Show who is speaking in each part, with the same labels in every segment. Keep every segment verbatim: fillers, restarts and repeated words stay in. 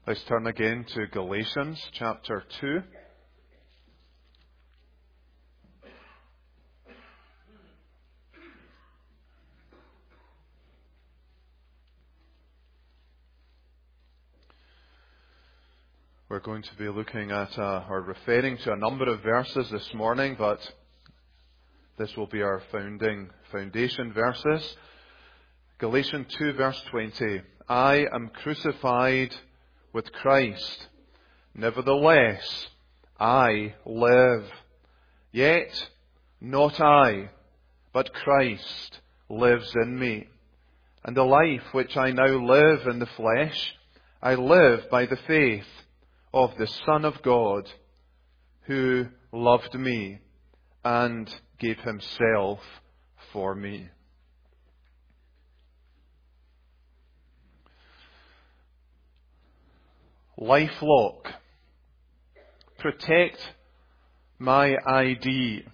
Speaker 1: Let's turn again to Galatians chapter two. We're going to be looking at, uh, or referring to a number of verses this morning, but this will be our founding, foundation verses. Galatians two verse twenty. I am crucified with Christ. Nevertheless, I live. Yet, not I, but Christ lives in me. And the life which I now live in the flesh, I live by the faith of the Son of God, who loved me and gave himself for me. LifeLock. Protect my I D.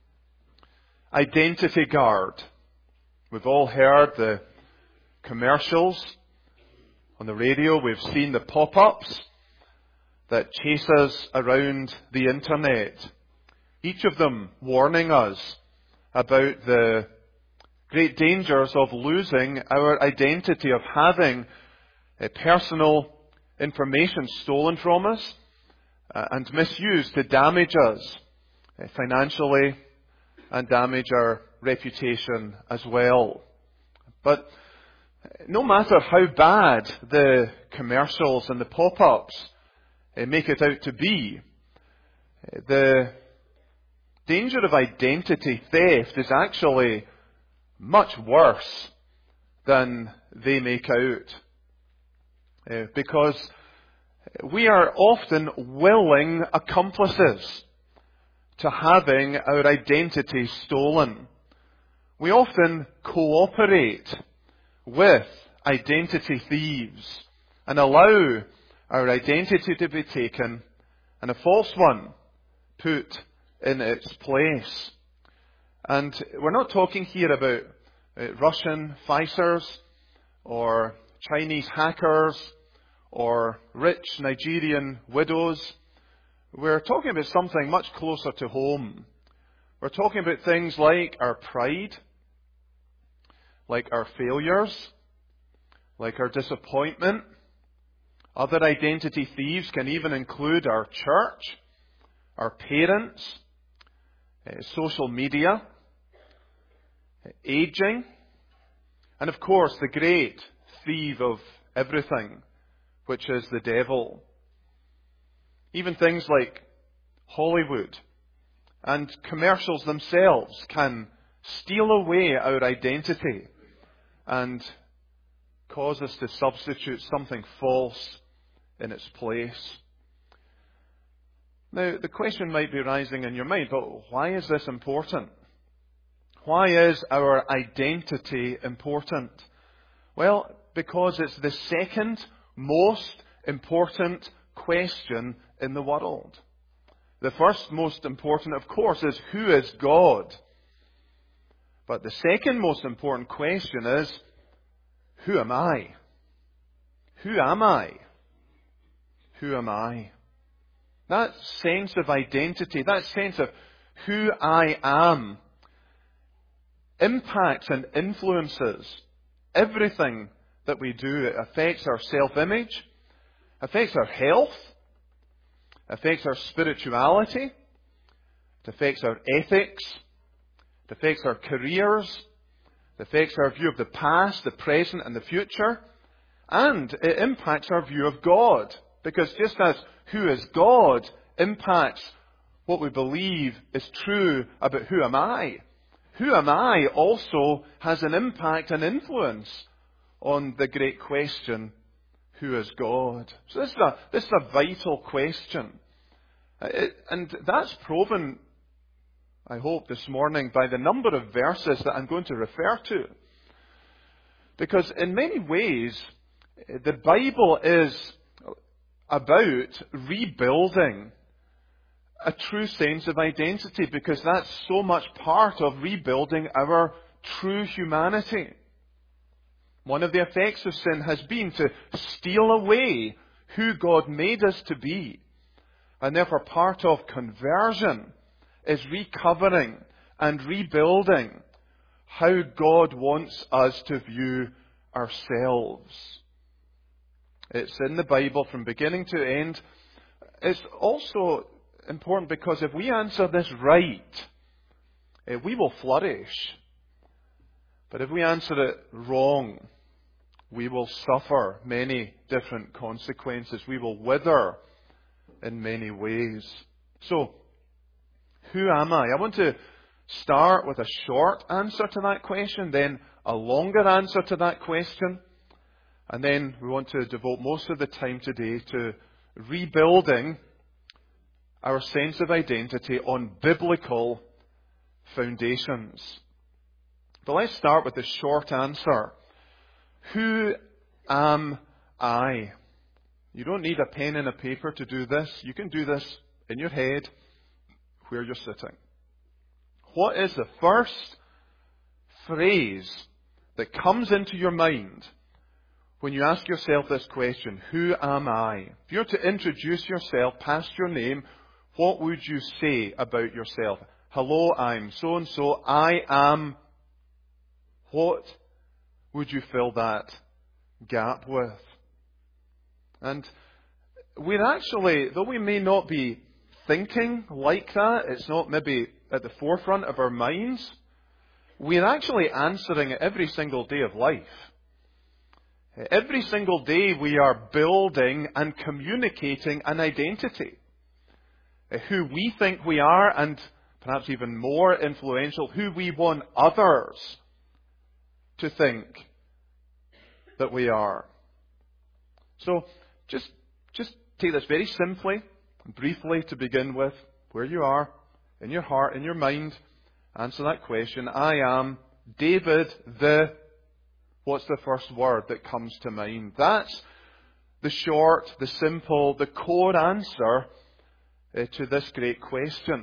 Speaker 1: Identity Guard. We've all heard the commercials on the radio. We've seen the pop-ups that chase us around the internet. Each of them warning us about the great dangers of losing our identity, of having a personal information stolen from us uh, and misused to damage us uh, financially and damage our reputation as well. But no matter how bad the commercials and the pop-ups uh, make it out to be, uh, the danger of identity theft is actually much worse than they make out. Uh, because we are often willing accomplices to having our identity stolen. We often cooperate with identity thieves and allow our identity to be taken and a false one put in its place. And we're not talking here about uh, Russian ficers or Chinese hackers or rich Nigerian widows. We're talking about something much closer to home. We're talking about things like our pride, like our failures, like our disappointment. Other identity thieves can even include our church, our parents, uh, social media, uh, aging, and of course the great thief of everything, which is the devil. Even things like Hollywood and commercials themselves can steal away our identity and cause us to substitute something false in its place. Now, the question might be rising in your mind, but why is this important? Why is our identity important? Well, because it's the second most important question in the world. The first most important, of course, is who is God? But the second most important question is, who am I? Who am I? Who am I? That sense of identity, that sense of who I am, impacts and influences everything that we do. It affects our self-image, affects our health, affects our spirituality, it affects our ethics, it affects our careers, it affects our view of the past, the present and the future, and it impacts our view of God. Because just as who is God impacts what we believe is true about who am I, who am I also has an impact and influence on the great question, who is God? So this is a, this is a vital question. It, and that's proven, I hope, this morning by the number of verses that I'm going to refer to. Because in many ways, the Bible is about rebuilding a true sense of identity, because that's so much part of rebuilding our true humanity. One of the effects of sin has been to steal away who God made us to be. And therefore part of conversion is recovering and rebuilding how God wants us to view ourselves. It's in the Bible from beginning to end. It's also important because if we answer this right, we will flourish. But if we answer it wrong, we will suffer many different consequences. We will wither in many ways. So, who am I? I want to start with a short answer to that question, then a longer answer to that question, and then we want to devote most of the time today to rebuilding our sense of identity on biblical foundations. But let's start with the short answer. Who am I? You don't need a pen and a paper to do this. You can do this in your head where you're sitting. What is the first phrase that comes into your mind when you ask yourself this question? Who am I? If you're to introduce yourself past your name, what would you say about yourself? Hello, I'm so-and-so. I am. What would you fill that gap with? And we're actually, though we may not be thinking like that, it's not maybe at the forefront of our minds, we're actually answering it every single day of life. Every single day we are building and communicating an identity. Who we think we are, and perhaps even more influential, who we want others to think that we are. So, just, just take this very simply and briefly to begin with, where you are, in your heart, in your mind. Answer that question. I am David the... What's the first word that comes to mind? That's the short, the simple, the core answer uh, to this great question.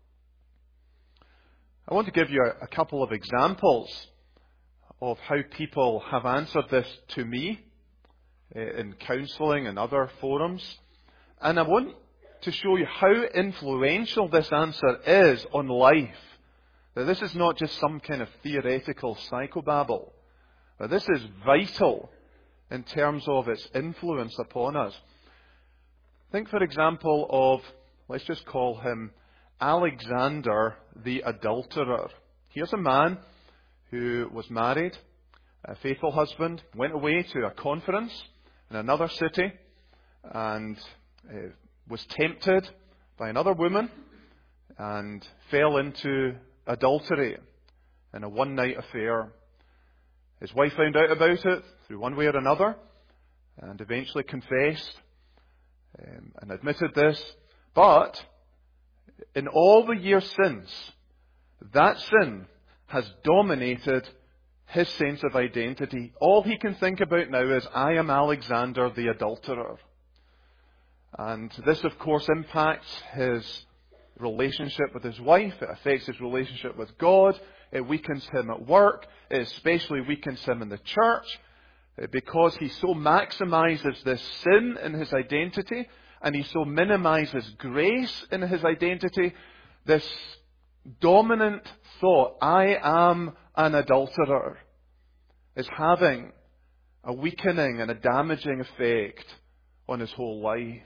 Speaker 1: I want to give you a, a couple of examples of how people have answered this to me uh, in counselling and other forums. And I want to show you how influential this answer is on life. That this is not just some kind of theoretical psychobabble. But this is vital in terms of its influence upon us. Think, for example, of, let's just call him Alexander the adulterer. Here's a man who was married, a faithful husband, went away to a conference in another city and uh, was tempted by another woman and fell into adultery in a one-night affair. His wife found out about it through one way or another and eventually confessed um, and admitted this. But in all the years since, that sin has dominated his sense of identity. All he can think about now is, I am Alexander the adulterer. And this, of course, impacts his relationship with his wife. It affects his relationship with God. It weakens him at work. It especially weakens him in the church because he so maximizes this sin in his identity and he so minimizes grace in his identity. This dominant thought, I am an adulterer, is having a weakening and a damaging effect on his whole life.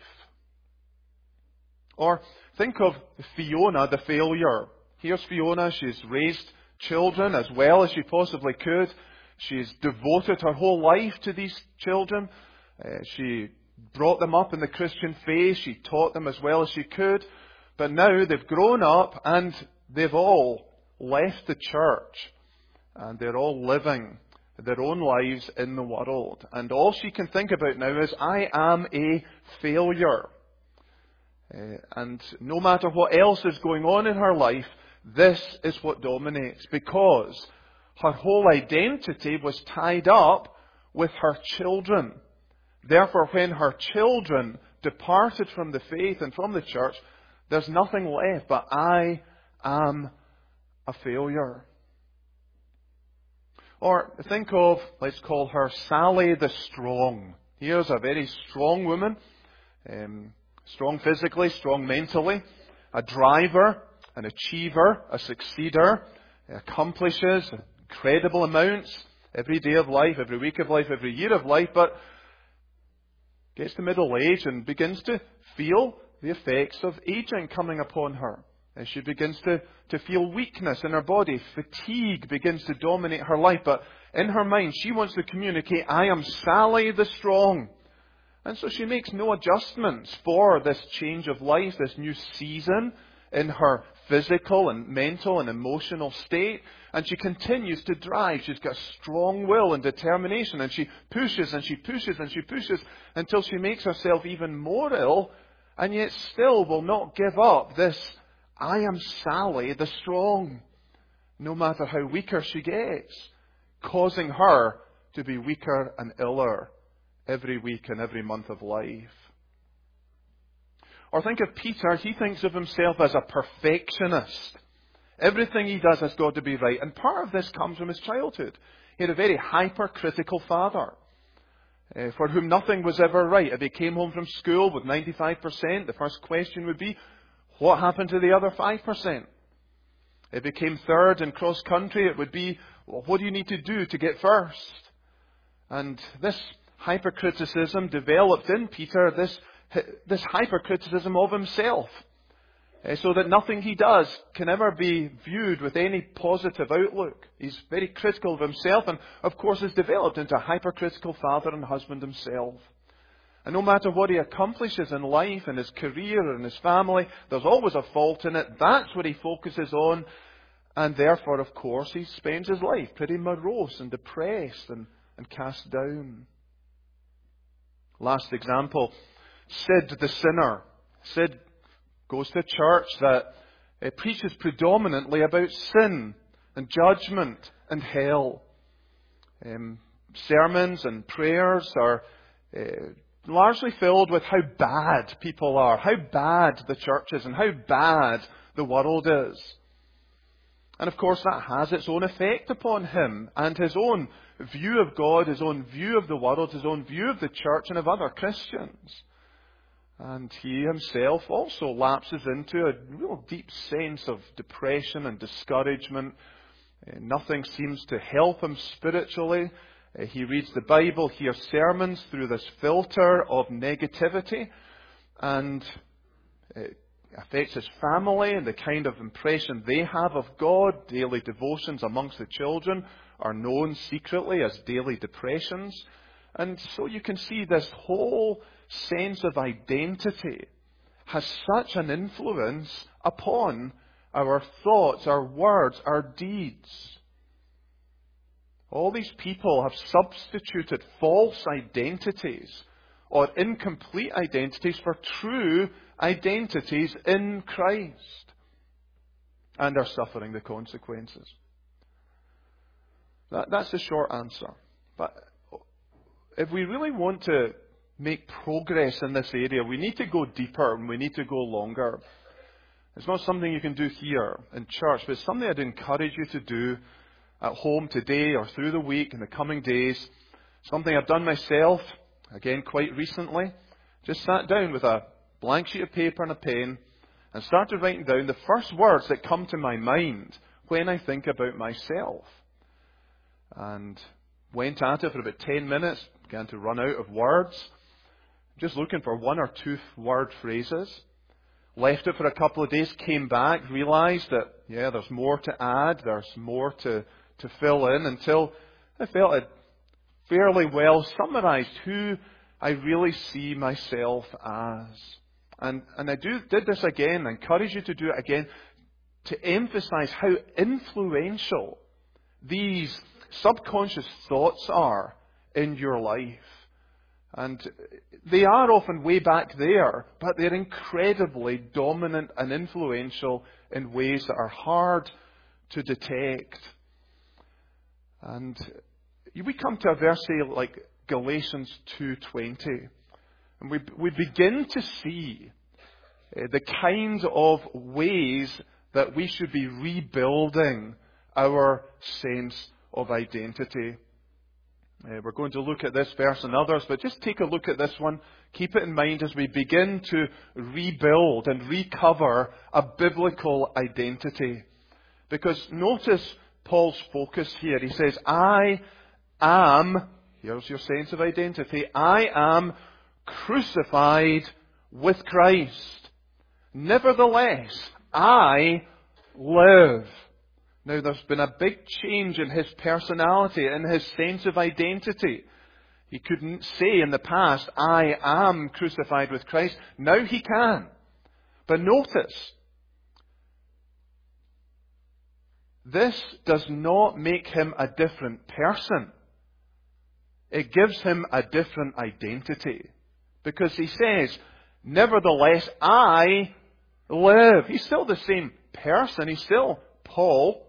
Speaker 1: Or think of Fiona, the failure. Here's Fiona. She's raised children as well as she possibly could. She's devoted her whole life to these children. Uh, she brought them up in the Christian faith. She taught them as well as she could. But now they've grown up and they've all left the church. And they're all living their own lives in the world. And all she can think about now is, I am a failure. Uh, and no matter what else is going on in her life, this is what dominates, because her whole identity was tied up with her children. Therefore, when her children departed from the faith and from the church, there's nothing left but, I am a failure. Or think of, let's call her Sally the Strong. Here's a very strong woman, um, strong physically, strong mentally, a driver, an achiever, a succeeder, accomplishes incredible amounts every day of life, every week of life, every year of life, but gets to middle age and begins to feel the effects of aging coming upon her. As she begins to, to feel weakness in her body, fatigue begins to dominate her life, but in her mind she wants to communicate, I am Sally the strong. And so she makes no adjustments for this change of life, this new season in her physical and mental and emotional state. And she continues to drive. She's got strong will and determination. And she pushes and she pushes and she pushes until she makes herself even more ill. And yet still will not give up this, I am Sally the strong, no matter how weaker she gets, causing her to be weaker and iller every week and every month of life. Or think of Peter. He thinks of himself as a perfectionist. Everything he does has got to be right. And part of this comes from his childhood. He had a very hypercritical father, uh, for whom nothing was ever right. If he came home from school with ninety-five percent, the first question would be, what happened to the other five percent? If he came third in cross country, it would be, well, what do you need to do to get first? And this hypercriticism developed in Peter, this, this hypercriticism of himself. Uh, so that nothing he does can ever be viewed with any positive outlook. He's very critical of himself and, of course, has developed into a hypercritical father and husband himself. And no matter what he accomplishes in life, in his career, in his family, there's always a fault in it. That's what he focuses on. And therefore, of course, he spends his life pretty morose and depressed and, and cast down. Last example, Sid the sinner. Sid goes to a church that uh, preaches predominantly about sin and judgment and hell. Um, sermons and prayers are uh, largely filled with how bad people are, how bad the church is, and how bad the world is. And of course that has its own effect upon him and his own view of God, his own view of the world, his own view of the church and of other Christians. And he himself also lapses into a real deep sense of depression and discouragement. Uh, nothing seems to help him spiritually. Uh, he reads the Bible, hears sermons through this filter of negativity, and it affects his family and the kind of impression they have of God. Daily devotions amongst the children are known secretly as daily depressions. And so you can see this whole sense of identity has such an influence upon our thoughts, our words, our deeds. All these people have substituted false identities or incomplete identities for true identities in Christ and are suffering the consequences. That, that's the short answer. But if we really want to make progress in this area, we need to go deeper and we need to go longer. It's not something you can do here in church, but it's something I'd encourage you to do at home today or through the week in the coming days. Something I've done myself, again quite recently. Just sat down with a blank sheet of paper and a pen and started writing down the first words that come to my mind when I think about myself. And went at it for about ten minutes, began to run out of words, just looking for one or two word phrases. Left it for a couple of days, came back, realised that, yeah, there's more to add, there's more to, to fill in, until I felt I'd fairly well summarised who I really see myself as. And, and I do, did this again, I encourage you to do it again, to emphasise how influential these subconscious thoughts are in your life. And they are often way back there, but they're incredibly dominant and influential in ways that are hard to detect. And we come to a verse like Galatians two twenty, and we, we begin to see the kinds of ways that we should be rebuilding our sense of identity. Uh, we're going to look at this verse and others, but just take a look at this one. Keep it in mind as we begin to rebuild and recover a biblical identity. Because notice Paul's focus here. He says, I am, here's your sense of identity, I am crucified with Christ. Nevertheless, I live. Now, there's been a big change in his personality, in his sense of identity. He couldn't say in the past, I am crucified with Christ. Now he can. But notice, this does not make him a different person. It gives him a different identity. Because he says, nevertheless, I live. He's still the same person. He's still Paul.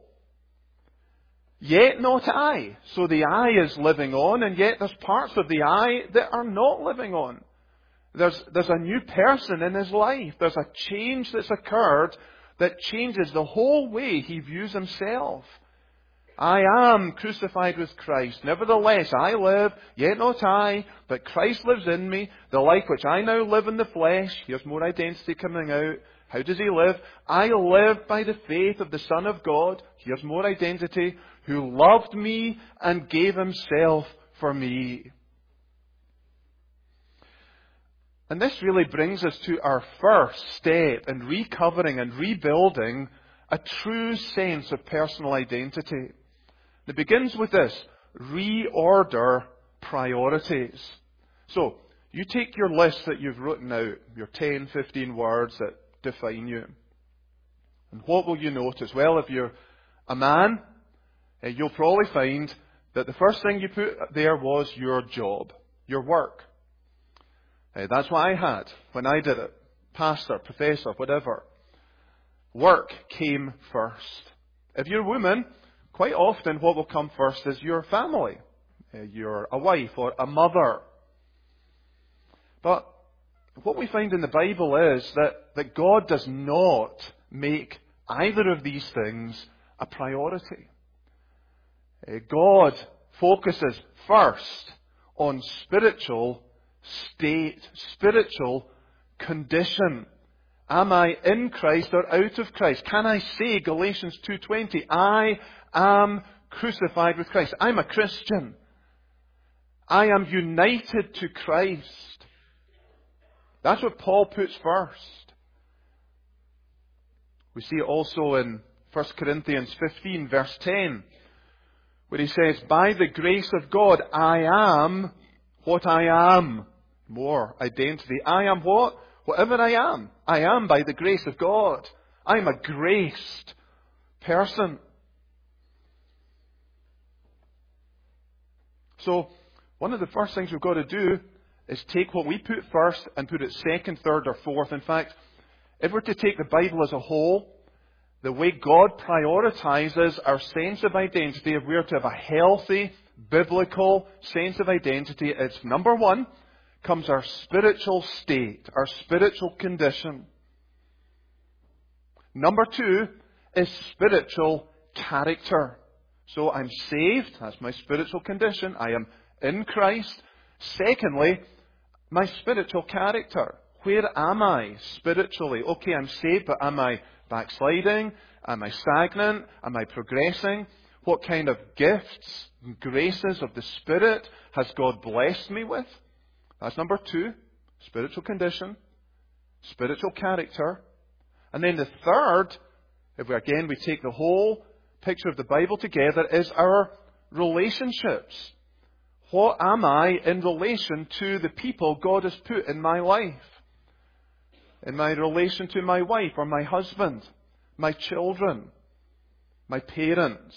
Speaker 1: Yet not I. So the I is living on, and yet there's parts of the I that are not living on. There's, there's a new person in his life. There's a change that's occurred that changes the whole way he views himself. I am crucified with Christ. Nevertheless, I live, yet not I, but Christ lives in me. The life which I now live in the flesh. Here's more identity coming out. How does he live? I live by the faith of the Son of God. Here's more identity. Who loved me and gave himself for me. And this really brings us to our first step in recovering and rebuilding a true sense of personal identity. It begins with this: reorder priorities. So, you take your list that you've written out, your ten, fifteen words that define you. And what will you notice? Well, if you're a man, you'll probably find that the first thing you put there was your job, your work. That's what I had when I did it. Pastor, professor, whatever. Work came first. If you're a woman, quite often what will come first is your family. You're a wife or a mother. But what we find in the Bible is that, that God does not make either of these things a priority. God focuses first on spiritual state, spiritual condition. Am I in Christ or out of Christ? Can I say, Galatians two twenty, I am crucified with Christ. I'm a Christian. I am united to Christ. That's what Paul puts first. We see it also in First Corinthians fifteen, verse ten, where he says, by the grace of God, I am what I am. More identity. I am what? Whatever I am. I am by the grace of God. I'm a graced person. So, one of the first things we've got to do is take what we put first and put it second, third, or fourth. In fact, if we're to take the Bible as a whole, the way God prioritizes our sense of identity, if we're to have a healthy, biblical sense of identity, it's number one, comes our spiritual state, our spiritual condition. Number two is spiritual character. So I'm saved, that's my spiritual condition. I am in Christ. Secondly, my spiritual character. Where am I spiritually? Okay, I'm saved, but am I backsliding? Am I stagnant? Am I progressing? What kind of gifts and graces of the Spirit has God blessed me with? That's number two, spiritual condition, spiritual character. And then the third, if we again we take the whole picture of the Bible together, is our relationships. What am I in relation to the people God has put in my life? In my relation to my wife or my husband, my children, my parents.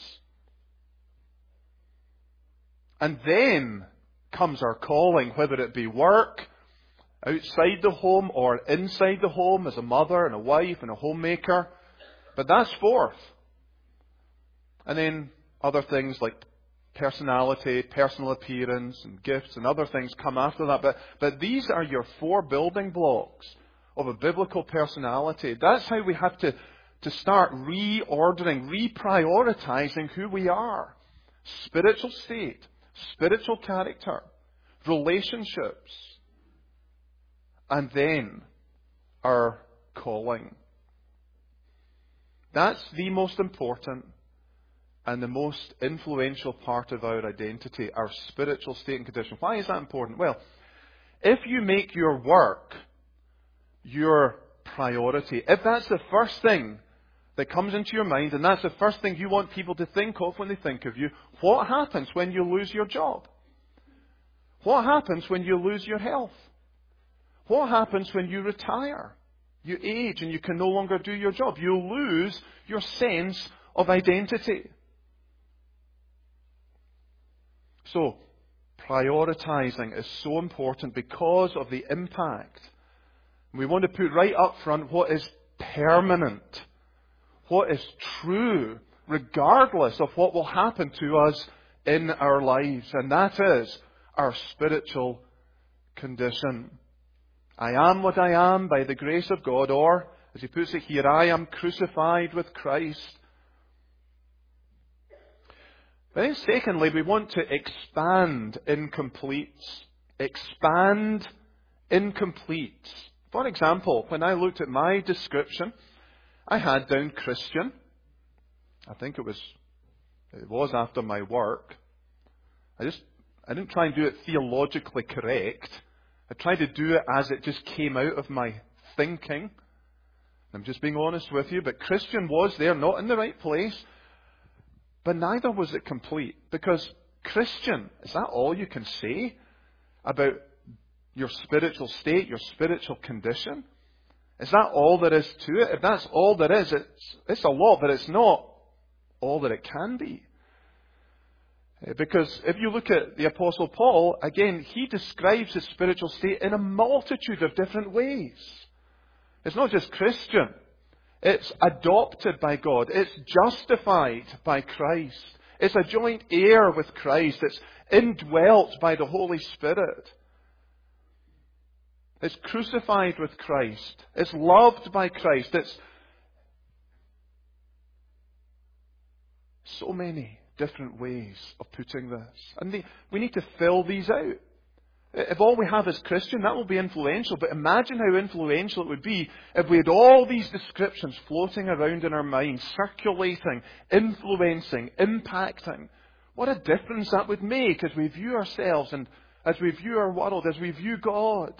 Speaker 1: And then comes our calling, whether it be work, outside the home or inside the home as a mother and a wife and a homemaker. But that's fourth. And then other things like personality, personal appearance and gifts and other things come after that. But, but these are your four building blocks of a biblical personality. That's how we have to, to start reordering, reprioritizing who we are. Spiritual state, spiritual character, relationships, and then our calling. That's the most important and the most influential part of our identity, our spiritual state and condition. Why is that important? Well, if you make your work your priority, if that's the first thing that comes into your mind, and that's the first thing you want people to think of when they think of you, what happens when you lose your job? What happens when you lose your health? What happens when you retire? You age and you can no longer do your job. You lose your sense of identity. So, prioritizing is so important because of the impact. We want to put right up front what is permanent, what is true, regardless of what will happen to us in our lives. And that is our spiritual condition. I am what I am by the grace of God, or, as he puts it here, I am crucified with Christ. But then secondly, we want to expand incompletes. Expand incompletes. For example, when I looked at my description, I had down Christian. I think it was, it was after my work. I just, I didn't try and do it theologically correct. I tried to do it as it just came out of my thinking. I'm just being honest with you, but Christian was there, not in the right place. But neither was it complete, because Christian, is that all you can say about your spiritual state, your spiritual condition? Is that all there is to it? If that's all there is, it's, it's a lot, but it's not all that it can be. Because if you look at the Apostle Paul, again, he describes his spiritual state in a multitude of different ways. It's not just Christian. It's adopted by God. It's justified by Christ. It's a joint heir with Christ. It's indwelt by the Holy Spirit. It's crucified with Christ. It's loved by Christ. It's so many different ways of putting this. And the, we need to fill these out. If all we have is Christian, that will be influential. But imagine how influential it would be if we had all these descriptions floating around in our minds, circulating, influencing, impacting. What a difference that would make as we view ourselves and as we view our world, as we view God.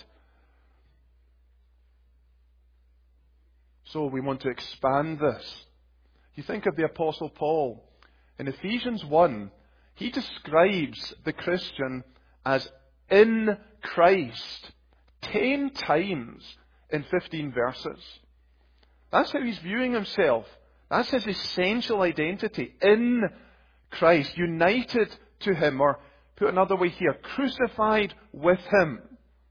Speaker 1: So we want to expand this. You think of the Apostle Paul. In Ephesians one, he describes the Christian as in Christ ten times in fifteen verses. That's how he's viewing himself. That's his essential identity. In Christ, united to him, or put another way here, crucified with him.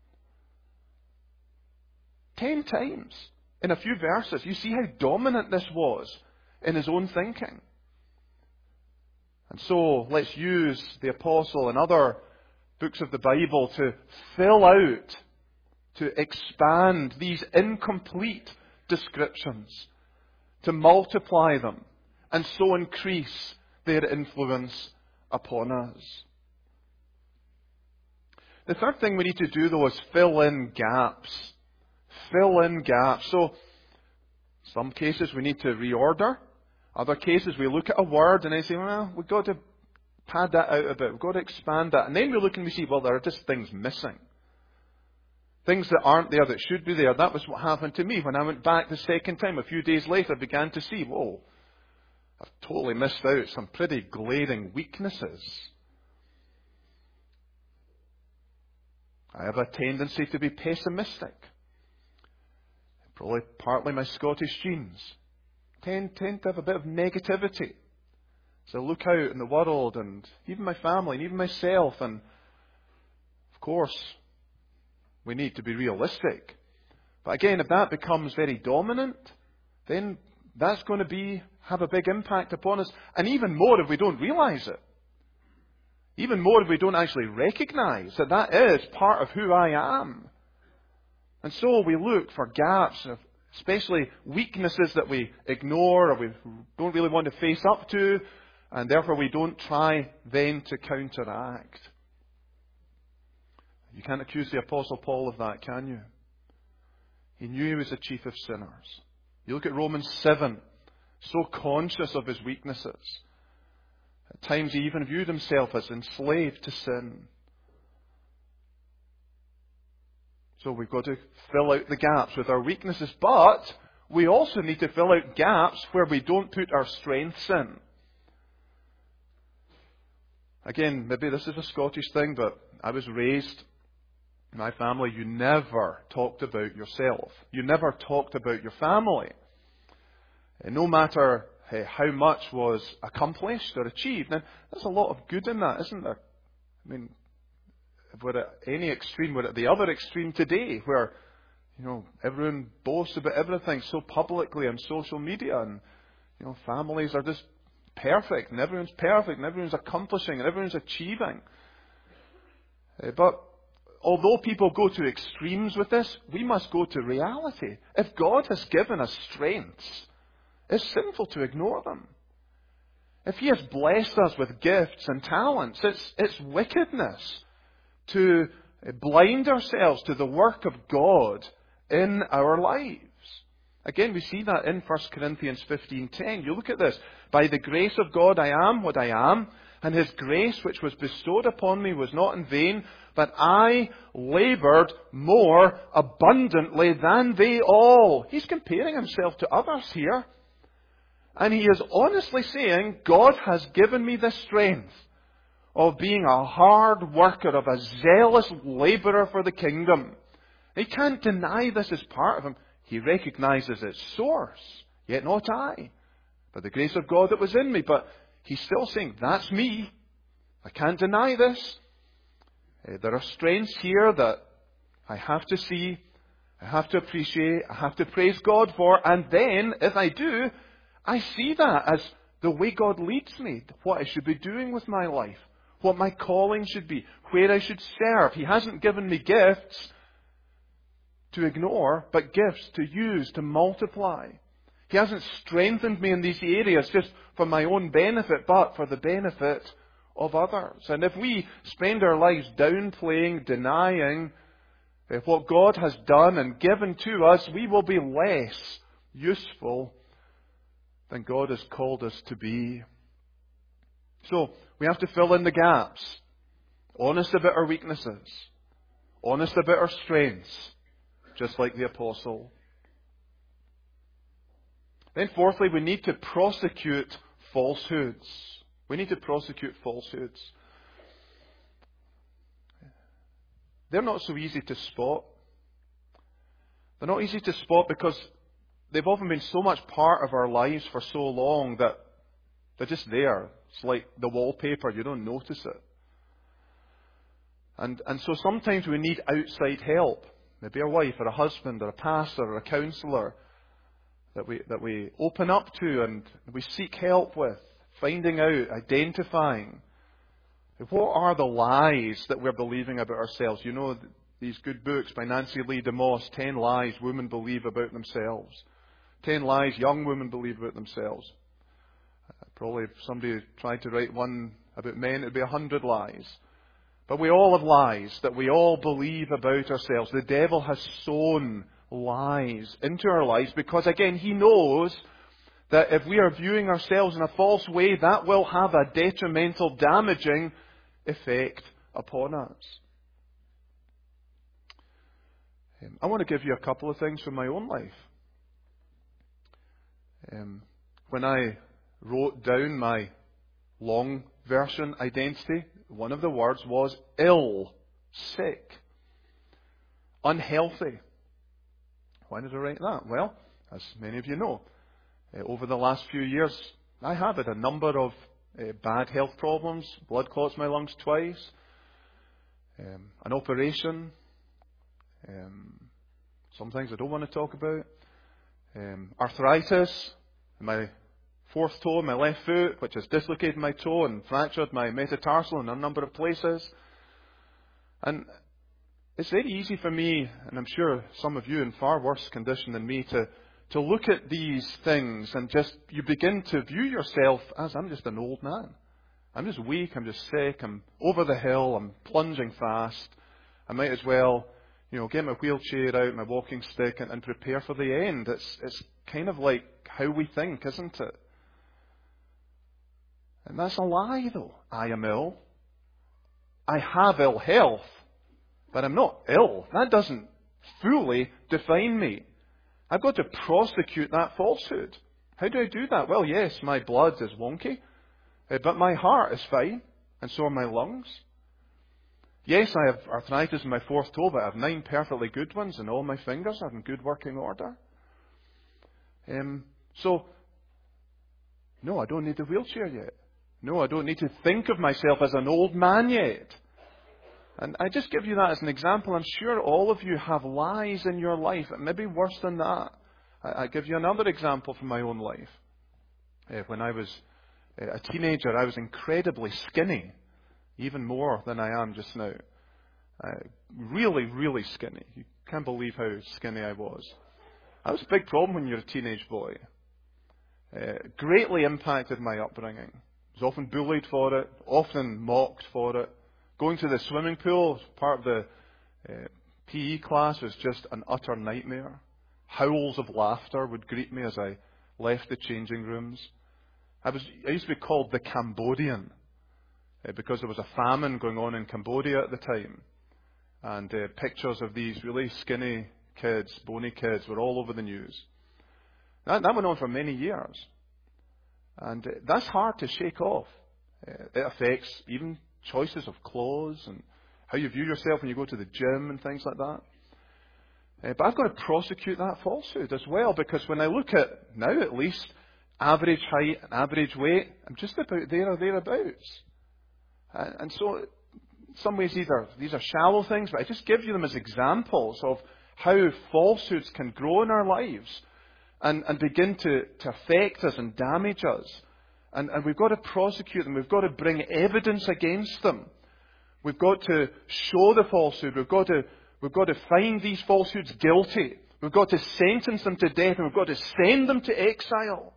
Speaker 1: Ten times in a few verses. You see how dominant this was in his own thinking. And so let's use the Apostle and other books of the Bible to fill out, to expand these incomplete descriptions, to multiply them, and so increase their influence upon us. The third thing we need to do, though, is fill in gaps. Fill in gaps. So, some cases we need to reorder. Other cases we look at a word and I say, well, we've got to pad that out a bit. We've got to expand that. And then we look and we see, well, there are just things missing. Things that aren't there that should be there. That was what happened to me when I went back the second time. A few days later, I began to see, whoa, I've totally missed out some pretty glaring weaknesses. I have a tendency to be pessimistic. Probably partly my Scottish genes. Tend, tend to have a bit of negativity. So I look out in the world and even my family and even myself, and of course we need to be realistic. But again, if that becomes very dominant, then that's going to be have a big impact upon us. And even more if we don't realize it. Even more if we don't actually recognize that that is part of who I am. And so we look for gaps, especially weaknesses that we ignore or we don't really want to face up to. And therefore we don't try then to counteract. You can't accuse the Apostle Paul of that, can you? He knew he was the chief of sinners. You look at Romans seven, so conscious of his weaknesses. At times he even viewed himself as enslaved to sin. So we've got to fill out the gaps with our weaknesses, but we also need to fill out gaps where we don't put our strengths in. Again, maybe this is a Scottish thing, but I was raised, in my family, you never talked about yourself. You never talked about your family. And no matter uh, how much was accomplished or achieved. And there's a lot of good in that, isn't there? I mean, if we're at any extreme, we're at the other extreme today, where, you know, everyone boasts about everything so publicly on social media, and, you know, families are just perfect, and everyone's perfect, and everyone's accomplishing, and everyone's achieving. Uh, but although people go to extremes with this, we must go to reality. If God has given us strengths, it's sinful to ignore them. If He has blessed us with gifts and talents, it's, it's wickedness to blind ourselves to the work of God in our lives. Again, we see that in First Corinthians fifteen ten. You look at this. By the grace of God I am what I am, and His grace which was bestowed upon me was not in vain, but I laboured more abundantly than they all. He's comparing himself to others here. And he is honestly saying, God has given me this strength of being a hard worker, of a zealous labourer for the kingdom. He can't deny this as part of him. He recognises its source. Yet not I, but the grace of God that was in me. But he's still saying, that's me. I can't deny this. Uh, there are strengths here that I have to see, I have to appreciate, I have to praise God for. And then, if I do, I see that as the way God leads me, what I should be doing with my life, what my calling should be, where I should serve. He hasn't given me gifts to ignore, but gifts to use, to multiply. He hasn't strengthened me in these areas just for my own benefit, but for the benefit of others. And if we spend our lives downplaying, denying what God has done and given to us, we will be less useful than God has called us to be. So, we have to fill in the gaps. Honest about our weaknesses. Honest about our strengths. Just like the apostle. Then fourthly, we need to prosecute falsehoods. We need to prosecute falsehoods. They're not so easy to spot. They're not easy to spot because they've often been so much part of our lives for so long that they're just there. It's like the wallpaper, you don't notice it. And, and so sometimes we need outside help. Maybe a wife or a husband or a pastor or a counsellor that we, that we open up to and we seek help with, finding out, identifying. What are the lies that we're believing about ourselves? You know, these good books by Nancy Lee DeMoss, Ten Lies Women Believe About Themselves. Ten lies young women believe about themselves. Uh, probably if somebody tried to write one about men, it would be a hundred lies. But we all have lies that we all believe about ourselves. The devil has sown lies into our lives because, again, he knows that if we are viewing ourselves in a false way, that will have a detrimental, damaging effect upon us. Um, I want to give you a couple of things from my own life. Um, when I wrote down my long version identity, one of the words was ill, sick, unhealthy. Why did I write that? Well, as many of you know, uh, over the last few years, I have had a number of uh, bad health problems, blood clots in my lungs twice, um, an operation, um, some things I don't want to talk about, um, arthritis in my fourth toe in my left foot, which has dislocated my toe and fractured my metatarsal in a number of places. And it's very easy for me, and I'm sure some of you in far worse condition than me, to, to look at these things and just, you begin to view yourself as, I'm just an old man. I'm just weak, I'm just sick, I'm over the hill, I'm plunging fast. I might as well, you know, get my wheelchair out, my walking stick, and, and prepare for the end. It's, it's kind of like how we think, isn't it? And that's a lie, though. I am ill. I have ill health, but I'm not ill. That doesn't fully define me. I've got to prosecute that falsehood. How do I do that? Well, yes, my blood is wonky, but my heart is fine, and so are my lungs. Yes, I have arthritis in my fourth toe, but I have nine perfectly good ones, and all my fingers are in good working order. Um, so, no, I don't need the wheelchair yet. No, I don't need to think of myself as an old man yet. And I just give you that as an example. I'm sure all of you have lies in your life, maybe worse than that. I, I give you another example from my own life. Uh, when I was uh, a teenager, I was incredibly skinny, even more than I am just now. Uh, really, really skinny. You can't believe how skinny I was. That was a big problem when you're a teenage boy. Uh, greatly impacted my upbringing. I was often bullied for it, often mocked for it. Going to the swimming pool as part of the uh, P E class was just an utter nightmare. Howls of laughter would greet me as I left the changing rooms. I was I used to be called the Cambodian uh, because there was a famine going on in Cambodia at the time. And uh, pictures of these really skinny kids, bony kids, were all over the news. That, that went on for many years. And uh, that's hard to shake off. Uh, it affects even choices of clothes and how you view yourself when you go to the gym and things like that. Uh, but I've got to prosecute that falsehood as well, because when I look at, now at least, average height and average weight, I'm just about there or thereabouts. Uh, and so, in some ways, either these are shallow things, but I just give you them as examples of how falsehoods can grow in our lives and, and begin to, to affect us and damage us. And, and we've got to prosecute them. We've got to bring evidence against them. We've got to show the falsehood. We've got to, we've got to find these falsehoods guilty. We've got to sentence them to death, and we've got to send them to exile.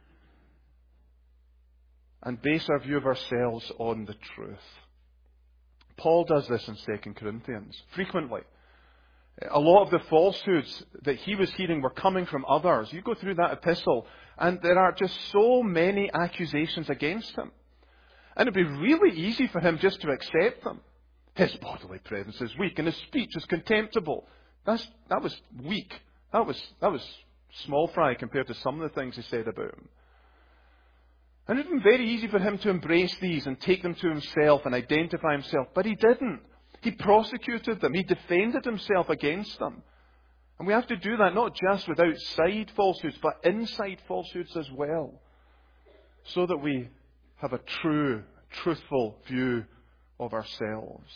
Speaker 1: And base our view of ourselves on the truth. Paul does this in Second Corinthians frequently. A lot of the falsehoods that he was hearing were coming from others. You go through that epistle, and there are just so many accusations against him. And it'd be really easy for him just to accept them. His bodily presence is weak, and his speech is contemptible. That's, that was weak. That was, that was small fry compared to some of the things he said about him. And it would have been very easy for him to embrace these and take them to himself and identify himself, but he didn't. He prosecuted them. He defended himself against them. And we have to do that not just with outside falsehoods, but inside falsehoods as well. So that we have a true, truthful view of ourselves.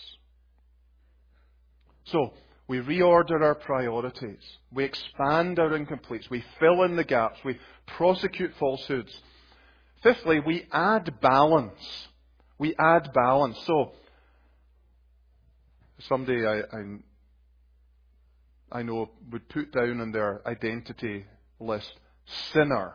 Speaker 1: So, we reorder our priorities. We expand our incompletes. We fill in the gaps. We prosecute falsehoods. Fifthly, we add balance. We add balance. So, somebody I, I, I know would put down on their identity list, sinner.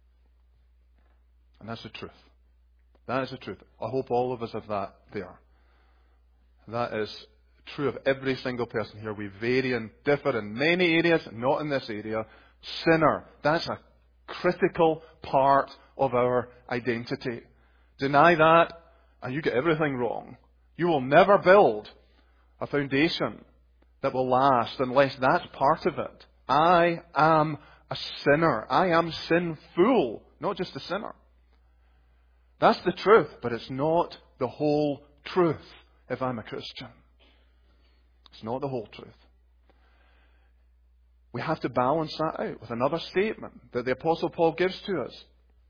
Speaker 1: And that's the truth. That is the truth. I hope all of us have that there. That is true of every single person here. We vary and differ in many areas, not in this area. Sinner. That's a critical part of our identity. Deny that, and you get everything wrong. You will never build a foundation that will last unless that's part of it. I am a sinner. I am sinful, not just a sinner. That's the truth, but it's not the whole truth if I'm a Christian. It's not the whole truth. We have to balance that out with another statement that the Apostle Paul gives to us,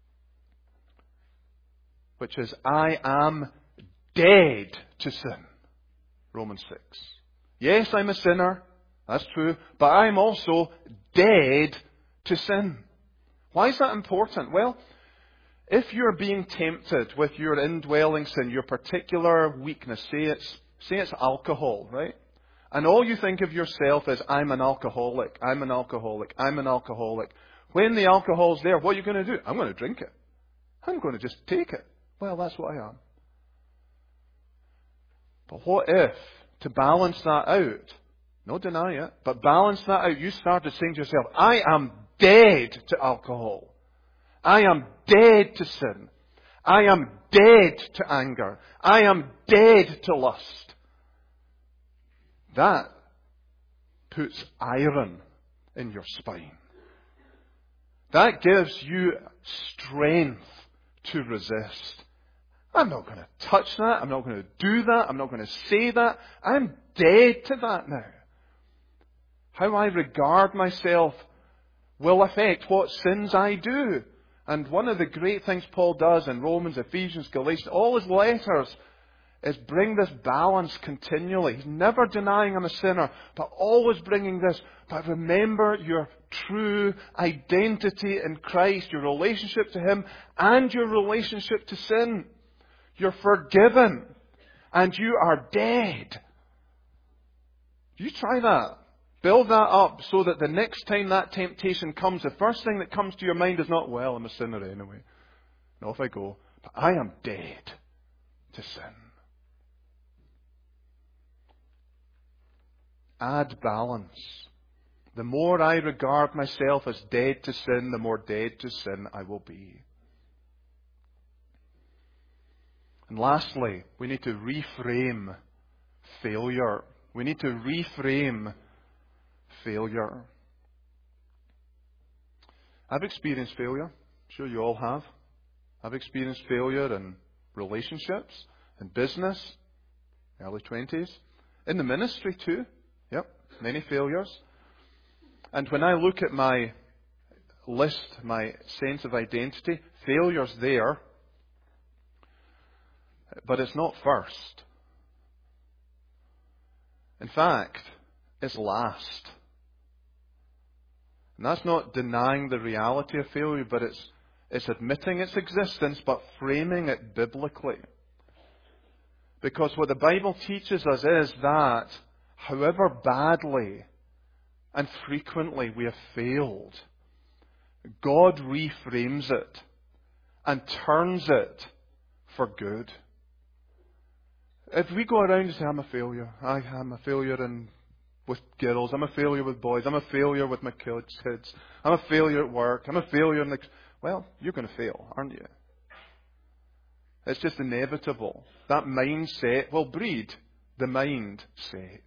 Speaker 1: which is, I am dead to sin. Romans six. Yes, I'm a sinner. That's true. But I'm also dead to sin. Why is that important? Well, if you're being tempted with your indwelling sin, your particular weakness, say it's, say it's alcohol, right? And all you think of yourself is, I'm an alcoholic, I'm an alcoholic, I'm an alcoholic. When the alcohol's there, what are you going to do? I'm going to drink it. I'm going to just take it. Well, that's what I am. But what if, to balance that out, not deny it, but balance that out, you started saying to yourself, I am dead to alcohol. I am dead to sin. I am dead to anger. I am dead to lust. That puts iron in your spine. That gives you strength to resist. I'm not going to touch that. I'm not going to do that. I'm not going to say that. I'm dead to that now. How I regard myself will affect what sins I do. And one of the great things Paul does in Romans, Ephesians, Galatians, all his letters, is bring this balance continually. He's never denying I'm a sinner, but always bringing this. But remember your true identity in Christ, your relationship to Him, and your relationship to sin. You're forgiven, and you are dead. You try that. Build that up so that the next time that temptation comes, the first thing that comes to your mind is not, well, I'm a sinner anyway. And off I go. But I am dead to sin. Add balance. The more I regard myself as dead to sin, the more dead to sin I will be. And lastly, we need to reframe failure. We need to reframe failure. I've experienced failure. I'm sure you all have. I've experienced failure in relationships, in business, early twenties, in the ministry too. Yep, many failures. And when I look at my list, my sense of identity, failure's there, but it's not first. In fact, it's last. And that's not denying the reality of failure, but it's, it's admitting its existence, but framing it biblically. Because what the Bible teaches us is that, however badly and frequently we have failed, God reframes it and turns it for good. If we go around and say, I'm a failure, I am a failure in, with girls, I'm a failure with boys, I'm a failure with my kids, kids, I'm a failure at work, I'm a failure in the... Well, you're going to fail, aren't you? It's just inevitable. That mindset will breed the mindset.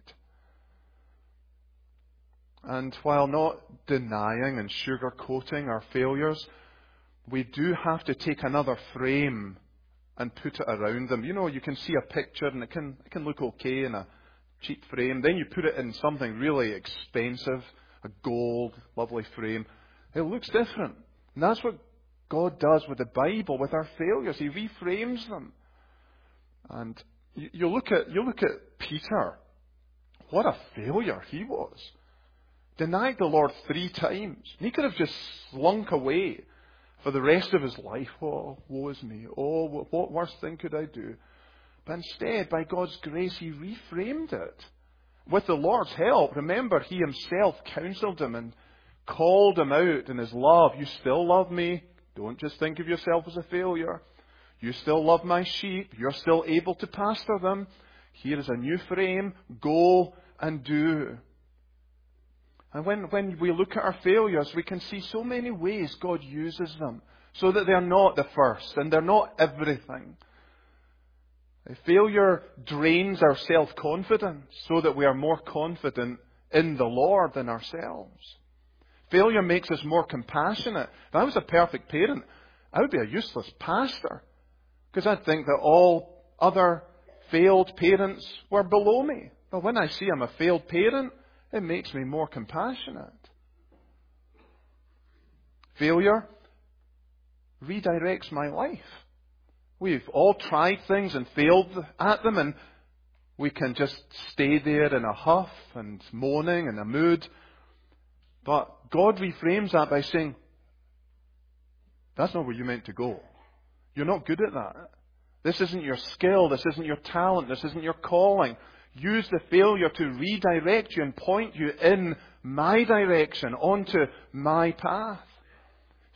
Speaker 1: And while not denying and sugarcoating our failures, we do have to take another frame and put it around them. You know, you can see a picture and it can it can look okay in a cheap frame. Then you put it in something really expensive, a gold, lovely frame. It looks different. And that's what God does with the Bible, with our failures. He reframes them. And you, you look at you look at Peter. What a failure he was. Denied the Lord three times. He could have just slunk away for the rest of his life. Oh, woe is me. Oh, what worse thing could I do? But instead, by God's grace, he reframed it. With the Lord's help, remember, he himself counseled him and called him out in his love. You still love me. Don't just think of yourself as a failure. You still love my sheep. You're still able to pastor them. Here is a new frame. Go and do. And when, when we look at our failures, we can see so many ways God uses them so that they're not the first and they're not everything. A failure drains our self-confidence so that we are more confident in the Lord than ourselves. Failure makes us more compassionate. If I was a perfect parent, I would be a useless pastor because I'd think that all other failed parents were below me. But when I see I'm a failed parent, it makes me more compassionate. Failure redirects my life. We've all tried things and failed at them, and we can just stay there in a huff and moaning and a mood. But God reframes that by saying, that's not where you meant to go. You're not good at that. This isn't your skill. This isn't your talent. This isn't your calling. Use the failure to redirect you and point you in my direction, onto my path.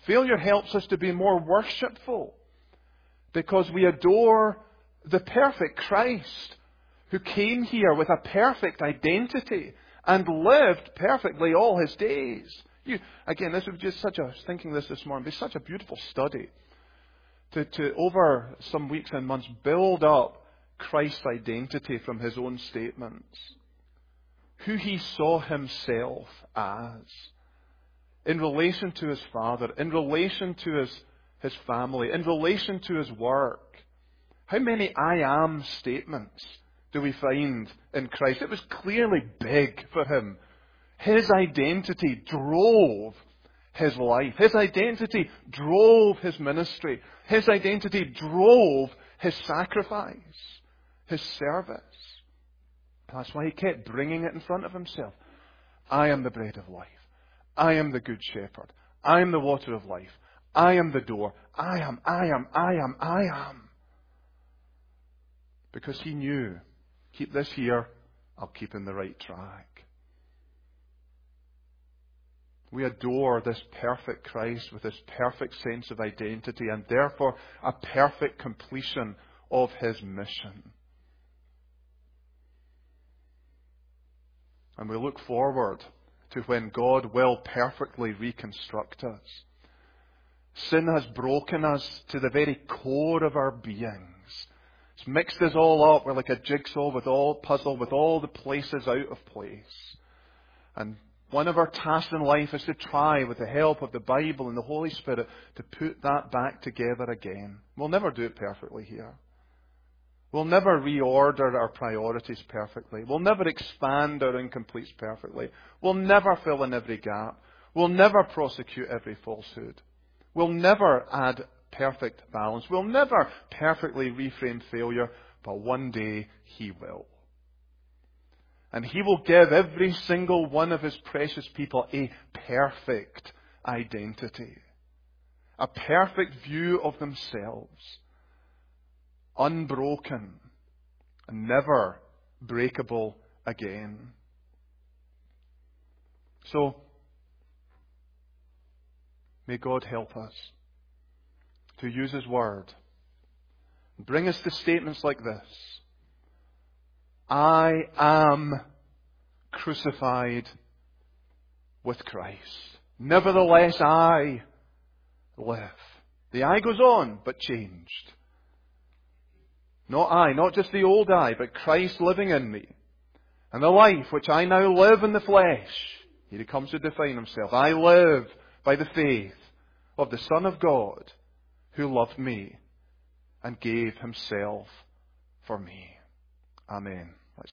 Speaker 1: Failure helps us to be more worshipful because we adore the perfect Christ who came here with a perfect identity and lived perfectly all his days. You, again, this would be just such a, I was thinking this this morning, it'd be such a beautiful study to, to, over some weeks and months, build up Christ's identity from his own statements. Who he saw himself as in relation to his Father, in relation to his, his family, in relation to his work. How many I am statements do we find in Christ? It was clearly big for him. His identity drove his life. His identity drove his ministry. His identity drove his sacrifice, his service. That's why he kept bringing it in front of himself. I am the bread of life. I am the good shepherd. I am the water of life. I am the door. I am, I am, I am, I am. Because he knew, keep this here, I'll keep in the right track. We adore this perfect Christ with this perfect sense of identity and therefore a perfect completion of his mission. And we look forward to when God will perfectly reconstruct us. Sin has broken us to the very core of our beings. It's mixed us all up. We're like a jigsaw with all puzzle, with all the places out of place. And one of our tasks in life is to try, with the help of the Bible and the Holy Spirit, to put that back together again. We'll never do it perfectly here. We'll never reorder our priorities perfectly. We'll never expand our incompletes perfectly. We'll never fill in every gap. We'll never prosecute every falsehood. We'll never add perfect balance. We'll never perfectly reframe failure, but one day he will. And he will give every single one of his precious people a perfect identity. A perfect view of themselves. Unbroken and never breakable again. So, may God help us to use his word. Bring us to statements like this. I am crucified with Christ. Nevertheless, I live. The I goes on, but changed. Not I, not just the old I, but Christ living in me. And the life which I now live in the flesh, here he comes to define himself. I live by the faith of the Son of God who loved me and gave himself for me. Amen. Let's